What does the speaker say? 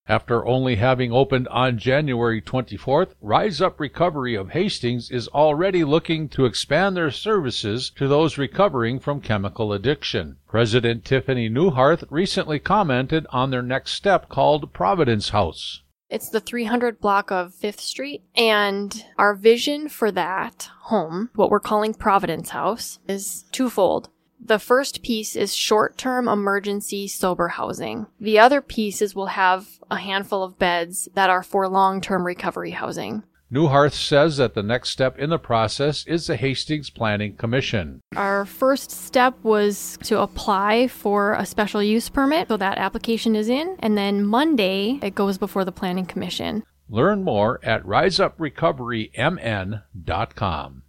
After only having opened on January 24th, Rise Up Recovery of Hastings is already looking to expand their services to those recovering from chemical addiction. President Tiffany Newharth recently commented on their next step called Providence House. It's the 300 block of 5th Street, and our vision for that home, what we're calling Providence House, is twofold. The first piece is short-term emergency sober housing. The other piece is we'll have a handful of beds that are for long-term recovery housing. Newharth says that the next step in the process is the Hastings Planning Commission. Our first step was to apply for a special use permit, so that application is in, and then Monday it goes before the Planning Commission. Learn more at riseuprecoverymn.com.